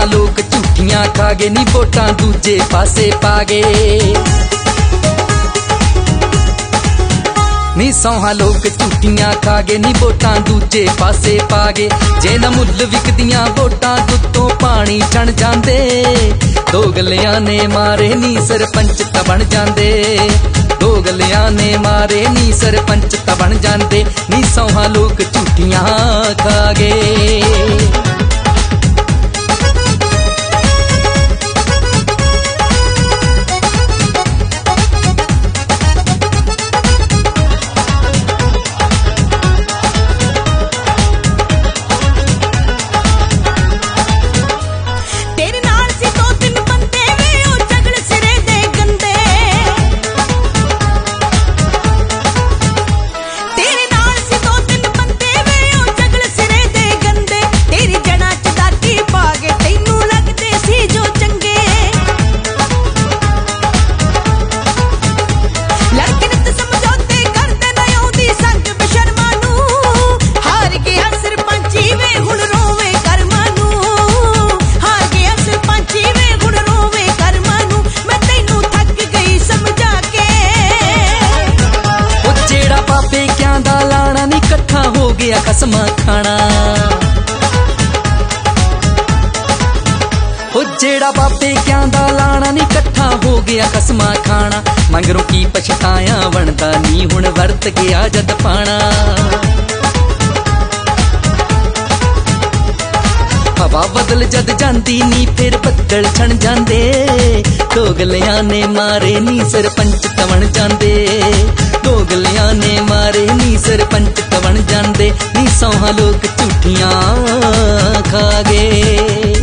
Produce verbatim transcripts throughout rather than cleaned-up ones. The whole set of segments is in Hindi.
सौहां लोग झूठियां खा गए नी वोटां दूजे पासे पा गए। नी सौहां लोग झूठियां खा गए नी वोटां दूजे पासे पा गए। जे ना मुੱਲ विकदियां वोटां दुੱਤੋਂ पानी छण जांदे। दोगलियां ने मारे नी सरपंच तां बन जांदे। दोगलियां ने मारे नी सरपंच तां बन जांदे। नी सौहां लोग झूठियां खा गए। कसम खाना हो जेड़ा बाबे क्या दा लाना नी कट्ठा हो गया कसम खाना। मंगरों की पछताया बनता नी हुण वरत गया जद पाना। हवा बदल जद जांदी नी फिर बदल छण जांदे। दोगलियां ने मारे नी सरपंच तवन जांदे। दोगलियां ने मारे नी सरपंच तवन जांदे। नी सौहां लोग झूठियां खा गए।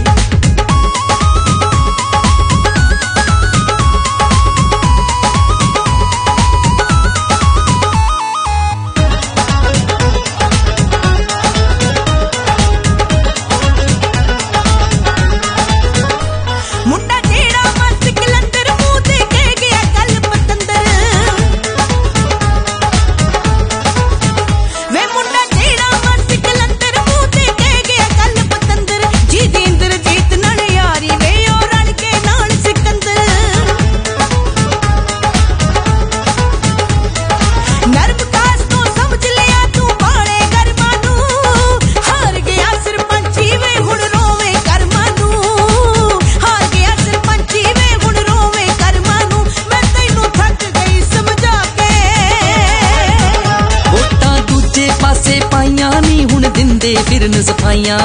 दिंदे फिरन सफाइयां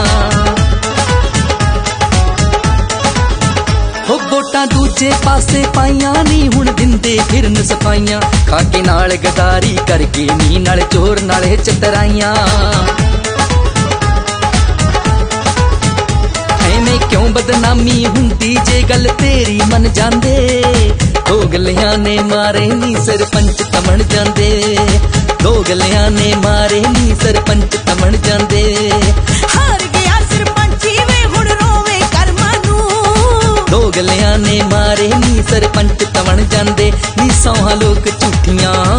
हो वोटां दूजे पासे पाइयां नी हुण दिंदे फिरन सफाइयां। खाके नाल गदारी करके नी नाल चोर नाल चतराइयां। ऐने क्यों बदनामी हुंदी जे गल तेरी मन जांदे। दोगलियां ने मारे नी सरपंच तमन जांदे। दोगलियां ने मारे नी सरपंच तमन जांदे। हार गया सरपंची वे हुण रोवे कर्मा नू। दोगलियां ने मारे नी सरपंच तमन जांदे। नी सौहां लोग झूठियां